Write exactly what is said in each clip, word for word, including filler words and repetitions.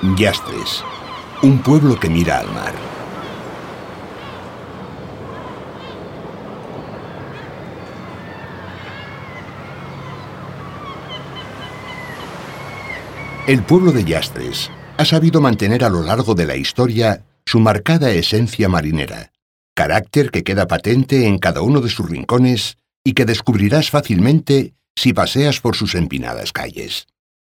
Llastres, un pueblo que mira al mar. El pueblo de Llastres ha sabido mantener a lo largo de la historia su marcada esencia marinera, carácter que queda patente en cada uno de sus rincones y que descubrirás fácilmente si paseas por sus empinadas calles.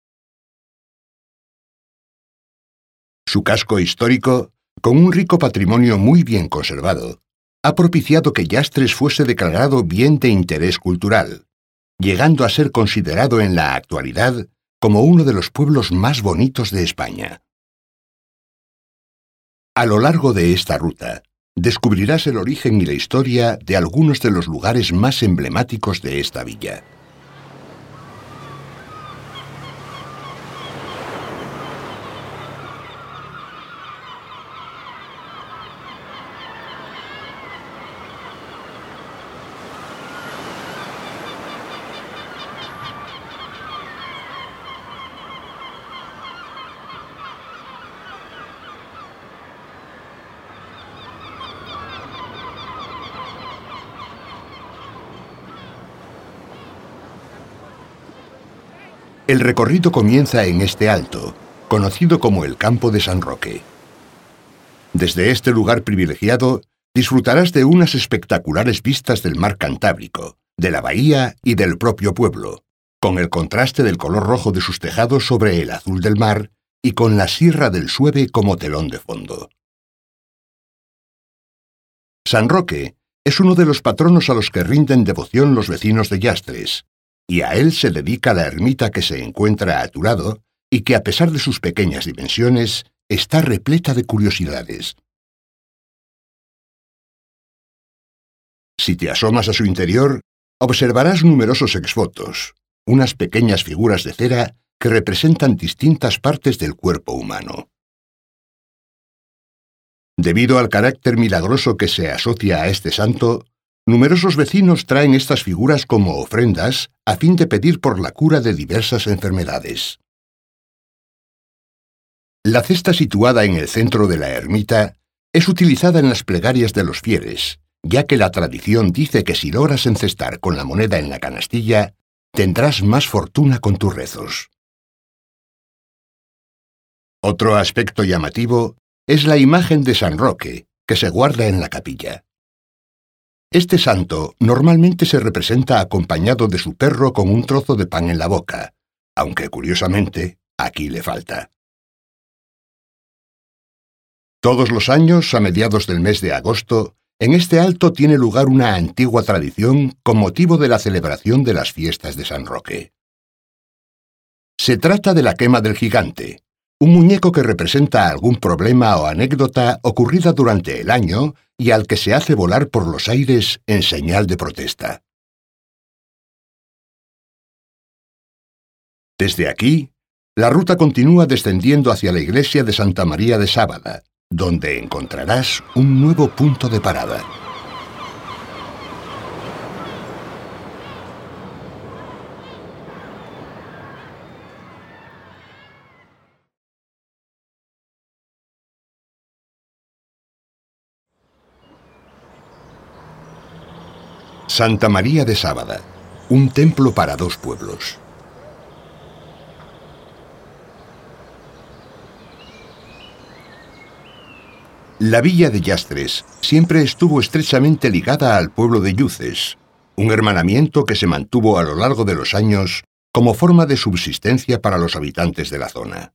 Su casco histórico, con un rico patrimonio muy bien conservado, ha propiciado que Llastres fuese declarado bien de interés cultural, llegando a ser considerado en la actualidad como uno de los pueblos más bonitos de España. A lo largo de esta ruta, descubrirás el origen y la historia de algunos de los lugares más emblemáticos de esta villa. El recorrido comienza en este alto, conocido como el Campo de San Roque. Desde este lugar privilegiado, disfrutarás de unas espectaculares vistas del mar Cantábrico, de la bahía y del propio pueblo, con el contraste del color rojo de sus tejados sobre el azul del mar y con la Sierra del Sueve como telón de fondo. San Roque es uno de los patronos a los que rinden devoción los vecinos de Llastres, y a él se dedica la ermita que se encuentra a tu lado y que, a pesar de sus pequeñas dimensiones, está repleta de curiosidades. Si te asomas a su interior, observarás numerosos exvotos, unas pequeñas figuras de cera que representan distintas partes del cuerpo humano. Debido al carácter milagroso que se asocia a este santo, numerosos vecinos traen estas figuras como ofrendas a fin de pedir por la cura de diversas enfermedades. La cesta situada en el centro de la ermita es utilizada en las plegarias de los fieles, ya que la tradición dice que si logras encestar con la moneda en la canastilla, tendrás más fortuna con tus rezos. Otro aspecto llamativo es la imagen de San Roque, que se guarda en la capilla. Este santo normalmente se representa acompañado de su perro con un trozo de pan en la boca, aunque curiosamente aquí le falta. Todos los años, a mediados del mes de agosto, en este alto tiene lugar una antigua tradición con motivo de la celebración de las fiestas de San Roque. Se trata de la quema del gigante, un muñeco que representa algún problema o anécdota ocurrida durante el año y al que se hace volar por los aires en señal de protesta. Desde aquí, la ruta continúa descendiendo hacia la iglesia de Santa María de Sábada, donde encontrarás un nuevo punto de parada. Santa María de Sábada, un templo para dos pueblos. La villa de Llastres siempre estuvo estrechamente ligada al pueblo de Yuces, un hermanamiento que se mantuvo a lo largo de los años como forma de subsistencia para los habitantes de la zona.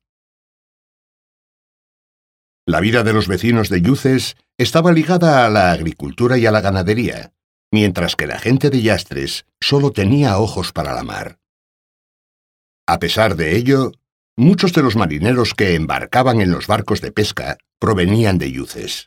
La vida de los vecinos de Yuces estaba ligada a la agricultura y a la ganadería, mientras que la gente de Llastres solo tenía ojos para la mar. A pesar de ello, muchos de los marineros que embarcaban en los barcos de pesca provenían de Yuces.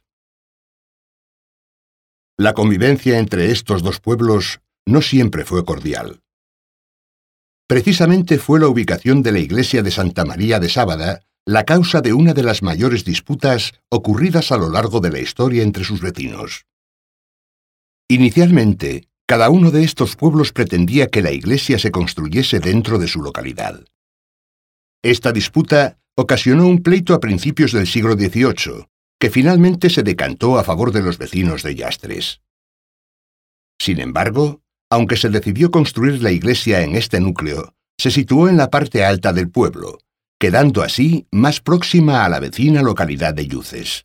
La convivencia entre estos dos pueblos no siempre fue cordial. Precisamente fue la ubicación de la iglesia de Santa María de Sábada la causa de una de las mayores disputas ocurridas a lo largo de la historia entre sus vecinos. Inicialmente, cada uno de estos pueblos pretendía que la iglesia se construyese dentro de su localidad. Esta disputa ocasionó un pleito a principios del siglo dieciocho, que finalmente se decantó a favor de los vecinos de Llastres. Sin embargo, aunque se decidió construir la iglesia en este núcleo, se situó en la parte alta del pueblo, quedando así más próxima a la vecina localidad de Yuces.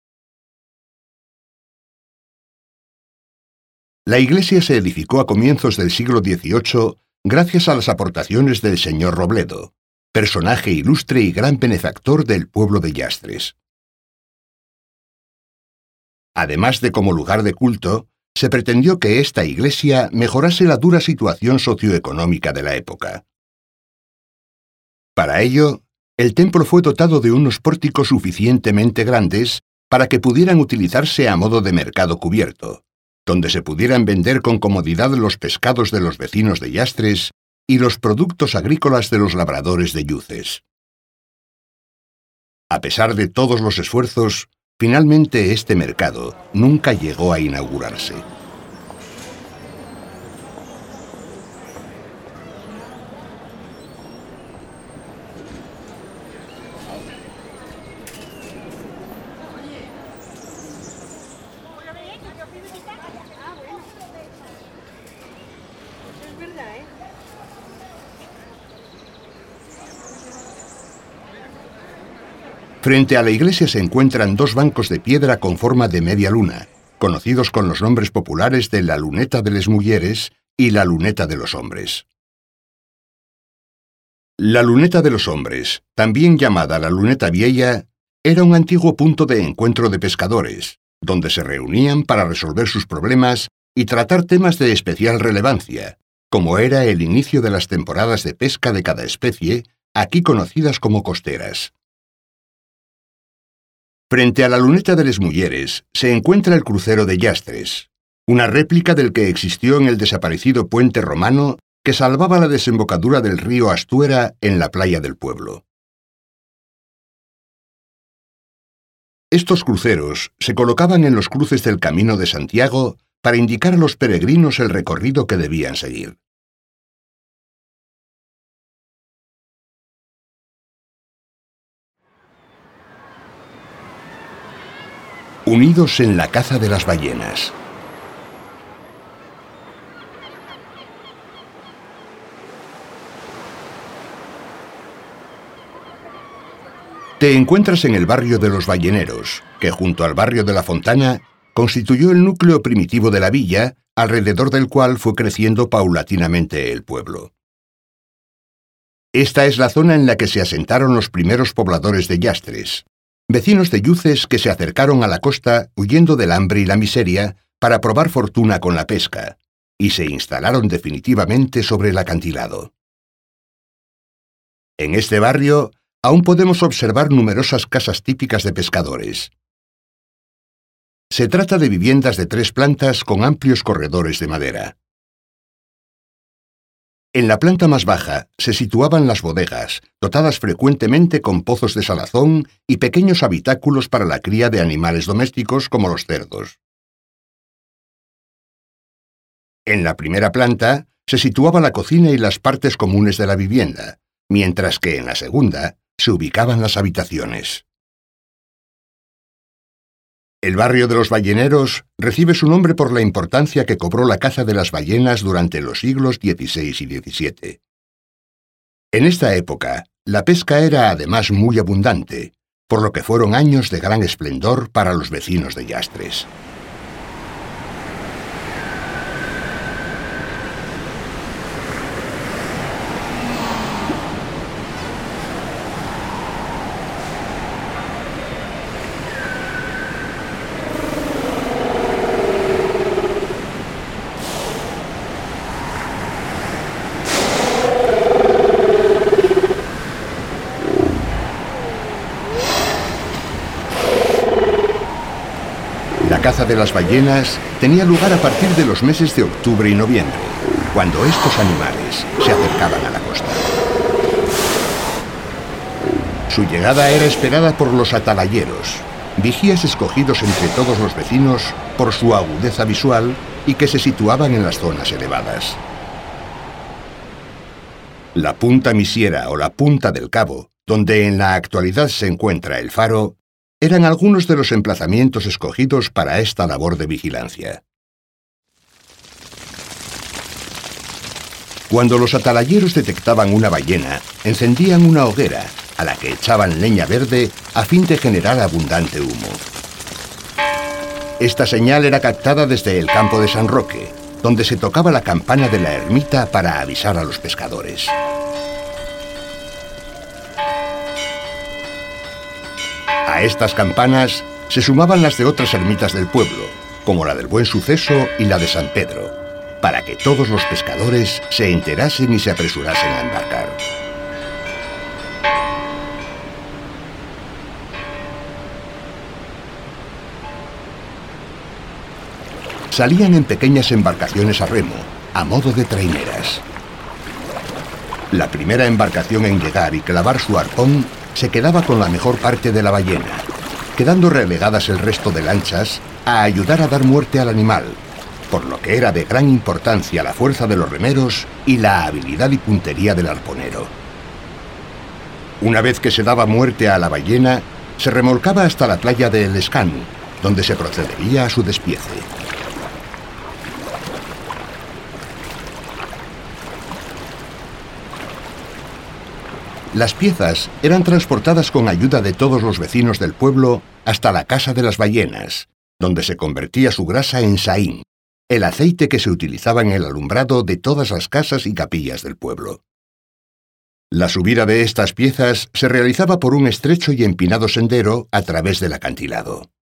La iglesia se edificó a comienzos del siglo dieciocho gracias a las aportaciones del señor Robledo, personaje ilustre y gran benefactor del pueblo de Llastres. Además de como lugar de culto, se pretendió que esta iglesia mejorase la dura situación socioeconómica de la época. Para ello, el templo fue dotado de unos pórticos suficientemente grandes para que pudieran utilizarse a modo de mercado cubierto, donde se pudieran vender con comodidad los pescados de los vecinos de Llastres y los productos agrícolas de los labradores de Yuces. A pesar de todos los esfuerzos, finalmente este mercado nunca llegó a inaugurarse. Frente a la iglesia se encuentran dos bancos de piedra con forma de media luna, conocidos con los nombres populares de la luneta de les Mulleres y la luneta de los hombres. La luneta de los hombres, también llamada la luneta vieja, era un antiguo punto de encuentro de pescadores, donde se reunían para resolver sus problemas y tratar temas de especial relevancia, como era el inicio de las temporadas de pesca de cada especie, aquí conocidas como costeras. Frente a la luneta de les Mulleres se encuentra el crucero de Llastres, una réplica del que existió en el desaparecido puente romano que salvaba la desembocadura del río Astuera en la playa del pueblo. Estos cruceros se colocaban en los cruces del Camino de Santiago para indicar a los peregrinos el recorrido que debían seguir. Unidos en la caza de las ballenas. Te encuentras en el barrio de los Balleneros, que junto al barrio de la Fontana constituyó el núcleo primitivo de la villa, alrededor del cual fue creciendo paulatinamente el pueblo. Esta es la zona en la que se asentaron los primeros pobladores de Llastres, vecinos de Yuces que se acercaron a la costa huyendo del hambre y la miseria para probar fortuna con la pesca, y se instalaron definitivamente sobre el acantilado. En este barrio aún podemos observar numerosas casas típicas de pescadores. Se trata de viviendas de tres plantas con amplios corredores de madera. En la planta más baja se situaban las bodegas, dotadas frecuentemente con pozos de salazón y pequeños habitáculos para la cría de animales domésticos como los cerdos. En la primera planta se situaba la cocina y las partes comunes de la vivienda, mientras que en la segunda se ubicaban las habitaciones. El barrio de los Balleneros recibe su nombre por la importancia que cobró la caza de las ballenas durante los siglos dieciséis y diecisiete. En esta época, la pesca era además muy abundante, por lo que fueron años de gran esplendor para los vecinos de Llastres. La caza de las ballenas tenía lugar a partir de los meses de octubre y noviembre, cuando estos animales se acercaban a la costa. Su llegada era esperada por los atalayeros, vigías escogidos entre todos los vecinos por su agudeza visual y que se situaban en las zonas elevadas. La punta misiera o la punta del cabo, donde en la actualidad se encuentra el faro, eran algunos de los emplazamientos escogidos para esta labor de vigilancia. Cuando los atalayeros detectaban una ballena, encendían una hoguera, a la que echaban leña verde a fin de generar abundante humo. Esta señal era captada desde el campo de San Roque, donde se tocaba la campana de la ermita para avisar a los pescadores. A estas campanas se sumaban las de otras ermitas del pueblo, como la del Buen Suceso y la de San Pedro, para que todos los pescadores se enterasen y se apresurasen a embarcar. Salían en pequeñas embarcaciones a remo, a modo de traineras. La primera embarcación en llegar y clavar su arpón se quedaba con la mejor parte de la ballena, quedando relegadas el resto de lanchas a ayudar a dar muerte al animal, por lo que era de gran importancia la fuerza de los remeros y la habilidad y puntería del arponero. Una vez que se daba muerte a la ballena, se remolcaba hasta la playa de El Escán, donde se procedería a su despiece. Las piezas eran transportadas con ayuda de todos los vecinos del pueblo hasta la casa de las ballenas, donde se convertía su grasa en saín, el aceite que se utilizaba en el alumbrado de todas las casas y capillas del pueblo. La subida de estas piezas se realizaba por un estrecho y empinado sendero a través del acantilado.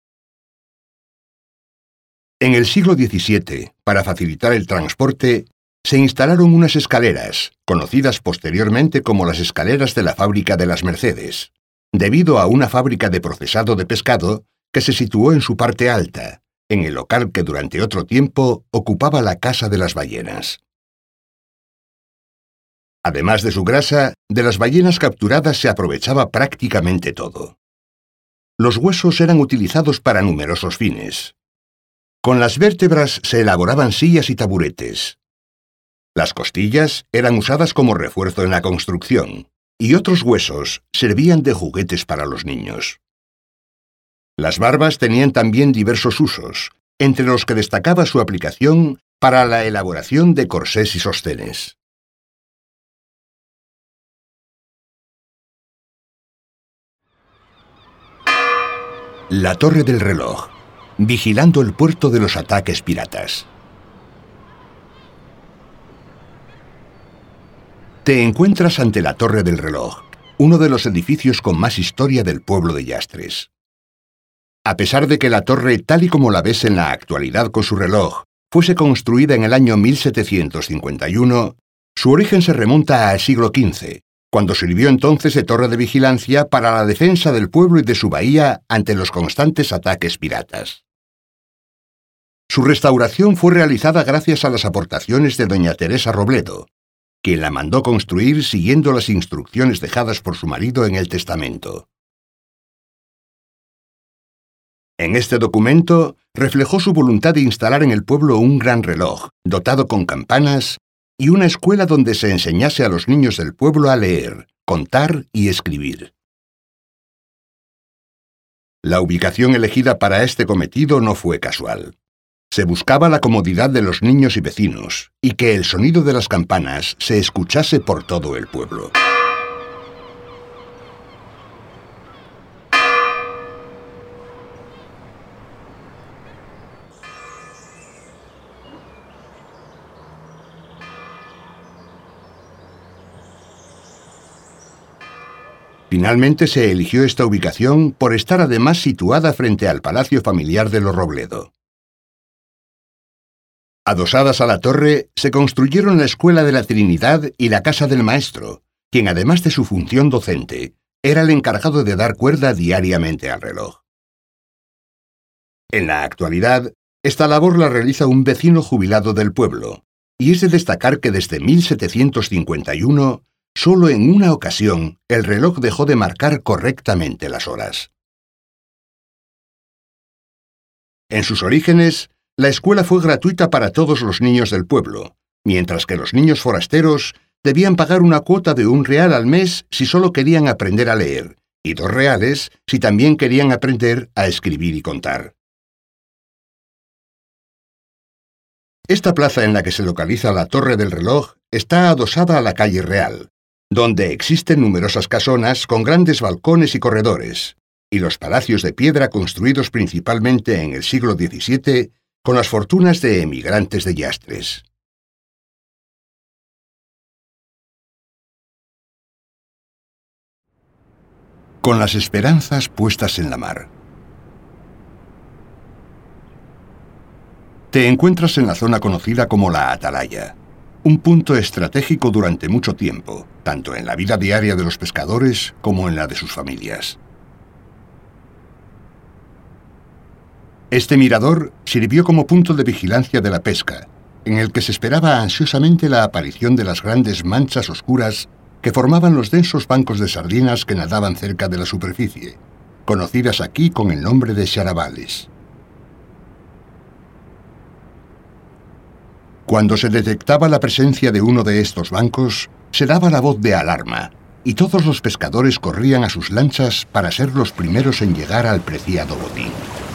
En el siglo diecisiete, para facilitar el transporte, se instalaron unas escaleras, conocidas posteriormente como las escaleras de la fábrica de las Mercedes, debido a una fábrica de procesado de pescado que se situó en su parte alta, en el local que durante otro tiempo ocupaba la casa de las ballenas. Además de su grasa, de las ballenas capturadas se aprovechaba prácticamente todo. Los huesos eran utilizados para numerosos fines. Con las vértebras se elaboraban sillas y taburetes. Las costillas eran usadas como refuerzo en la construcción, y otros huesos servían de juguetes para los niños. Las barbas tenían también diversos usos, entre los que destacaba su aplicación para la elaboración de corsés y sostenes. La Torre del Reloj, vigilando el puerto de los ataques piratas. Te encuentras ante la Torre del Reloj, uno de los edificios con más historia del pueblo de Llastres. A pesar de que la torre, tal y como la ves en la actualidad con su reloj, fuese construida en el año mil setecientos cincuenta y uno, su origen se remonta al siglo quince, cuando sirvió entonces de torre de vigilancia para la defensa del pueblo y de su bahía ante los constantes ataques piratas. Su restauración fue realizada gracias a las aportaciones de doña Teresa Robledo, quien la mandó construir siguiendo las instrucciones dejadas por su marido en el testamento. En este documento reflejó su voluntad de instalar en el pueblo un gran reloj, dotado con campanas, y una escuela donde se enseñase a los niños del pueblo a leer, contar y escribir. La ubicación elegida para este cometido no fue casual. Se buscaba la comodidad de los niños y vecinos, y que el sonido de las campanas se escuchase por todo el pueblo. Finalmente se eligió esta ubicación por estar además situada frente al palacio familiar de los Robledo. Adosadas a la torre, se construyeron la Escuela de la Trinidad y la Casa del Maestro, quien además de su función docente, era el encargado de dar cuerda diariamente al reloj. En la actualidad, esta labor la realiza un vecino jubilado del pueblo, y es de destacar que desde mil setecientos cincuenta y uno, solo en una ocasión, el reloj dejó de marcar correctamente las horas. En sus orígenes, la escuela fue gratuita para todos los niños del pueblo, mientras que los niños forasteros debían pagar una cuota de un real al mes si solo querían aprender a leer, y dos reales si también querían aprender a escribir y contar. Esta plaza en la que se localiza la Torre del Reloj está adosada a la calle Real, donde existen numerosas casonas con grandes balcones y corredores, y los palacios de piedra construidos principalmente en el siglo diecisiete con las fortunas de emigrantes de Yastres. Con las esperanzas puestas en la mar. Te encuentras en la zona conocida como la Atalaya, un punto estratégico durante mucho tiempo, tanto en la vida diaria de los pescadores como en la de sus familias. Este mirador sirvió como punto de vigilancia de la pesca, en el que se esperaba ansiosamente la aparición de las grandes manchas oscuras que formaban los densos bancos de sardinas que nadaban cerca de la superficie, conocidas aquí con el nombre de charabales. Cuando se detectaba la presencia de uno de estos bancos, se daba la voz de alarma, y todos los pescadores corrían a sus lanchas para ser los primeros en llegar al preciado botín.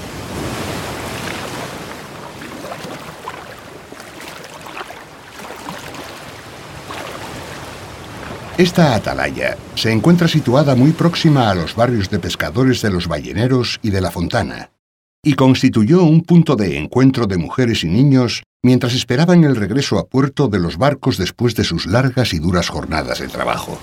Esta atalaya se encuentra situada muy próxima a los barrios de pescadores de los Balleneros y de La Fontana, y constituyó un punto de encuentro de mujeres y niños mientras esperaban el regreso a puerto de los barcos después de sus largas y duras jornadas de trabajo.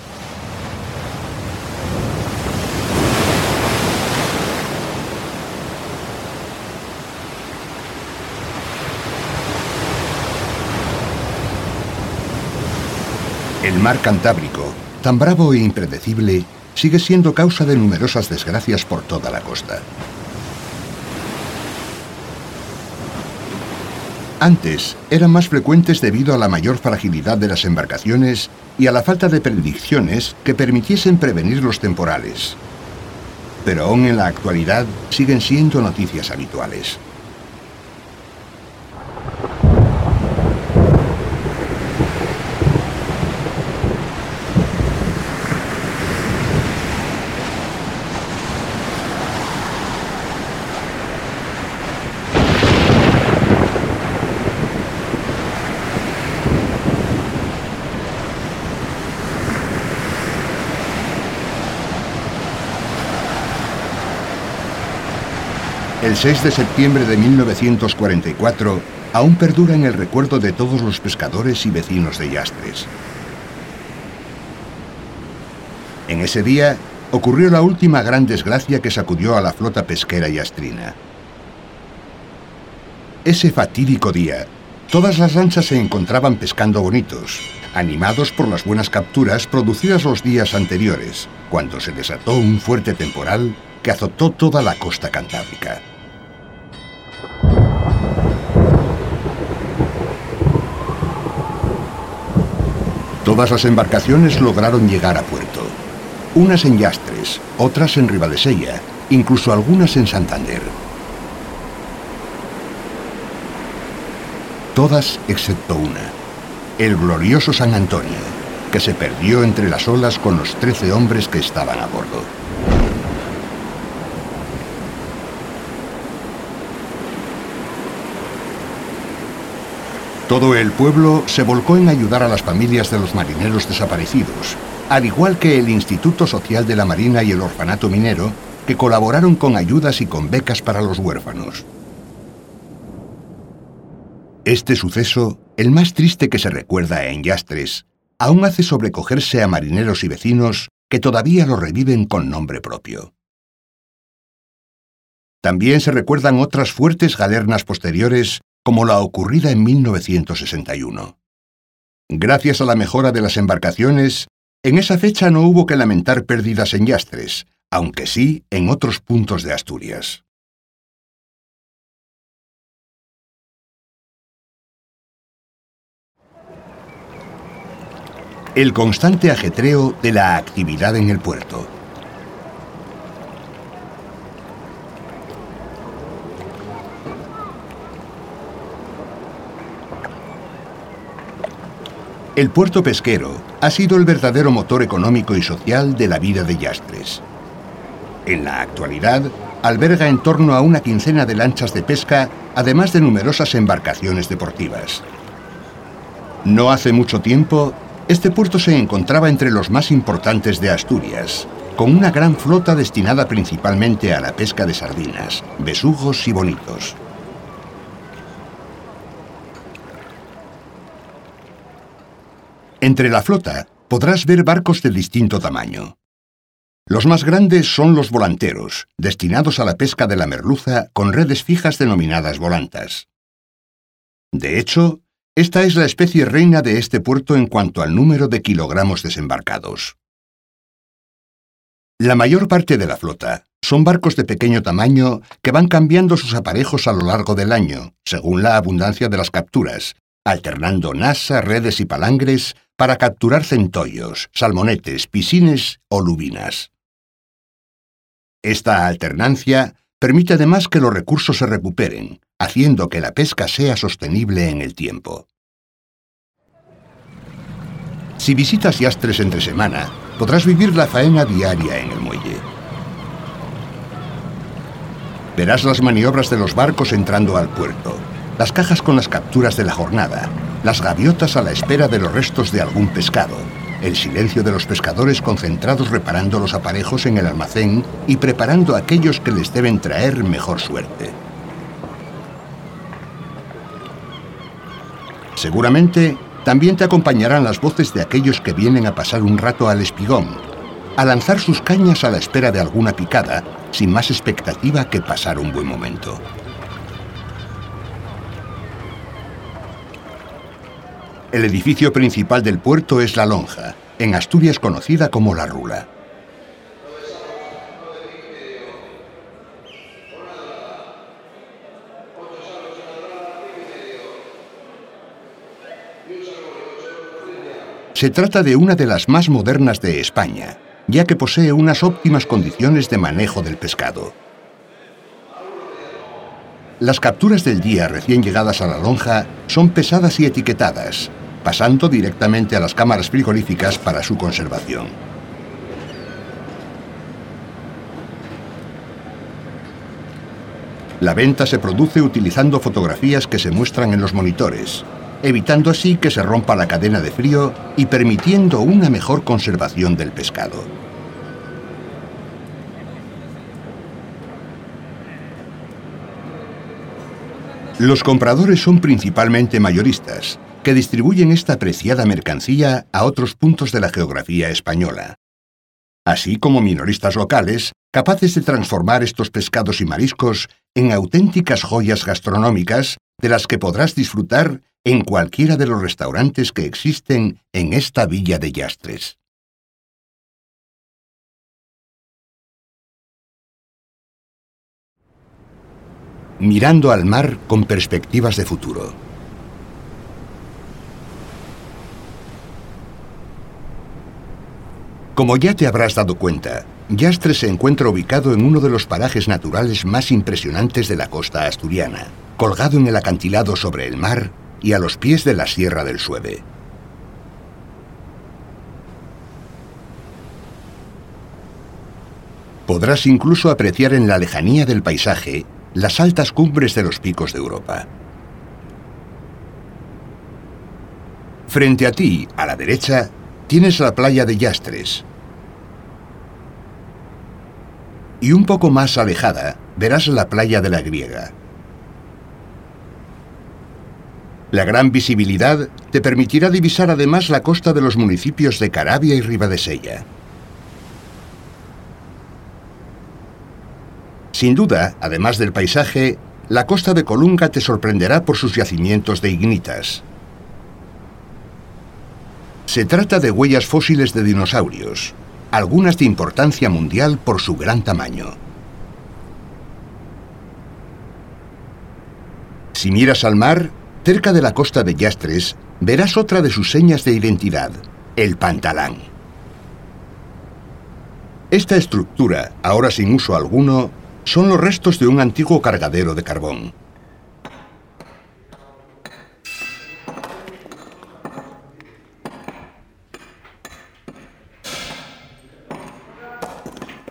El mar Cantábrico, tan bravo e impredecible, sigue siendo causa de numerosas desgracias por toda la costa. Antes eran más frecuentes debido a la mayor fragilidad de las embarcaciones y a la falta de predicciones que permitiesen prevenir los temporales. Pero aún en la actualidad siguen siendo noticias habituales. El seis de septiembre de mil novecientos cuarenta y cuatro aún perdura en el recuerdo de todos los pescadores y vecinos de Yastres. En ese día ocurrió la última gran desgracia que sacudió a la flota pesquera yastrina. Ese fatídico día, todas las lanchas se encontraban pescando bonitos, animados por las buenas capturas producidas los días anteriores, cuando se desató un fuerte temporal que azotó toda la costa cantábrica. Todas las embarcaciones lograron llegar a puerto. Unas en Yastres, otras en Ribadesella, incluso algunas en Santander. Todas excepto una, el glorioso San Antonio, que se perdió entre las olas con los trece hombres que estaban a bordo. Todo el pueblo se volcó en ayudar a las familias de los marineros desaparecidos, al igual que el Instituto Social de la Marina y el Orfanato Minero, que colaboraron con ayudas y con becas para los huérfanos. Este suceso, el más triste que se recuerda en Yastres, aún hace sobrecogerse a marineros y vecinos que todavía lo reviven con nombre propio. También se recuerdan otras fuertes galernas posteriores, como la ocurrida en mil novecientos sesenta y uno. Gracias a la mejora de las embarcaciones, en esa fecha no hubo que lamentar pérdidas en Yastres, aunque sí en otros puntos de Asturias. El constante ajetreo de la actividad en el puerto. El puerto pesquero, ha sido el verdadero motor económico y social de la vida de Yastres. En la actualidad, alberga en torno a una quincena de lanchas de pesca, además de numerosas embarcaciones deportivas. No hace mucho tiempo, este puerto se encontraba entre los más importantes de Asturias, con una gran flota destinada principalmente a la pesca de sardinas, besugos y bonitos. Entre la flota podrás ver barcos de distinto tamaño. Los más grandes son los volanteros, destinados a la pesca de la merluza con redes fijas denominadas volantas. De hecho, esta es la especie reina de este puerto en cuanto al número de kilogramos desembarcados. La mayor parte de la flota son barcos de pequeño tamaño que van cambiando sus aparejos a lo largo del año, según la abundancia de las capturas, alternando nasa, redes y palangres para capturar centollos, salmonetes, piscines o lubinas. Esta alternancia permite además que los recursos se recuperen, haciendo que la pesca sea sostenible en el tiempo. Si visitas Yastres entre semana, podrás vivir la faena diaria en el muelle. Verás las maniobras de los barcos entrando al puerto, las cajas con las capturas de la jornada, las gaviotas a la espera de los restos de algún pescado, el silencio de los pescadores concentrados reparando los aparejos en el almacén y preparando aquellos que les deben traer mejor suerte. Seguramente también te acompañarán las voces de aquellos que vienen a pasar un rato al espigón, a lanzar sus cañas a la espera de alguna picada, sin más expectativa que pasar un buen momento. El edificio principal del puerto es la lonja, en Asturias conocida como la Rula. Se trata de una de las más modernas de España, ya que posee unas óptimas condiciones de manejo del pescado. Las capturas del día recién llegadas a la lonja son pesadas y etiquetadas, pasando directamente a las cámaras frigoríficas para su conservación. La venta se produce utilizando fotografías que se muestran en los monitores, evitando así que se rompa la cadena de frío y permitiendo una mejor conservación del pescado. Los compradores son principalmente mayoristas, que distribuyen esta apreciada mercancía a otros puntos de la geografía española, así como minoristas locales capaces de transformar estos pescados y mariscos en auténticas joyas gastronómicas de las que podrás disfrutar en cualquiera de los restaurantes que existen en esta villa de Yastres. Mirando al mar con perspectivas de futuro. Como ya te habrás dado cuenta, Yastres se encuentra ubicado en uno de los parajes naturales más impresionantes de la costa asturiana, colgado en el acantilado sobre el mar y a los pies de la Sierra del Sueve. Podrás incluso apreciar en la lejanía del paisaje las altas cumbres de los picos de Europa. Frente a ti, a la derecha, tienes la playa de Yastres. Y un poco más alejada, verás la playa de la Griega. La gran visibilidad te permitirá divisar además la costa de los municipios de Caravia y Ribadesella. Sin duda, además del paisaje, la costa de Colunga te sorprenderá por sus yacimientos de ignitas. Se trata de huellas fósiles de dinosaurios, algunas de importancia mundial por su gran tamaño. Si miras al mar, cerca de la costa de Yastres, verás otra de sus señas de identidad, el pantalán. Esta estructura, ahora sin uso alguno, son los restos de un antiguo cargadero de carbón.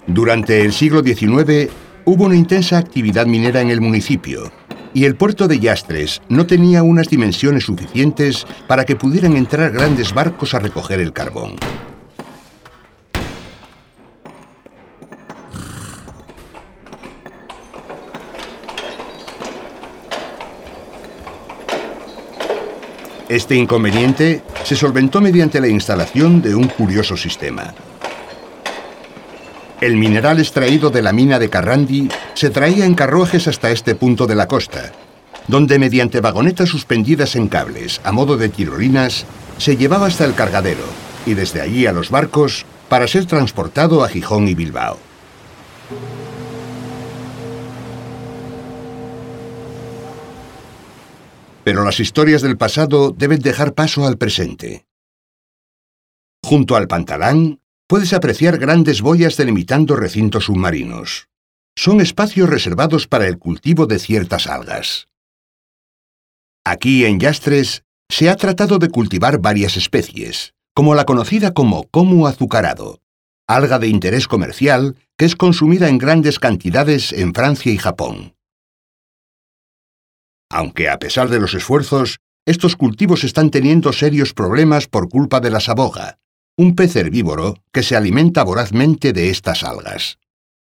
Durante el siglo diecinueve hubo una intensa actividad minera en el municipio y el puerto de Yastres no tenía unas dimensiones suficientes para que pudieran entrar grandes barcos a recoger el carbón. Este inconveniente se solventó mediante la instalación de un curioso sistema. El mineral extraído de la mina de Carrandi se traía en carruajes hasta este punto de la costa, donde mediante vagonetas suspendidas en cables a modo de tirolinas se llevaba hasta el cargadero y desde allí a los barcos para ser transportado a Gijón y Bilbao. Pero las historias del pasado deben dejar paso al presente. Junto al Pantalán puedes apreciar grandes boyas delimitando recintos submarinos. Son espacios reservados para el cultivo de ciertas algas. Aquí en Yastres se ha tratado de cultivar varias especies, como la conocida como comu azucarado, alga de interés comercial que es consumida en grandes cantidades en Francia y Japón. Aunque a pesar de los esfuerzos, estos cultivos están teniendo serios problemas por culpa de la saboga, un pez herbívoro que se alimenta vorazmente de estas algas.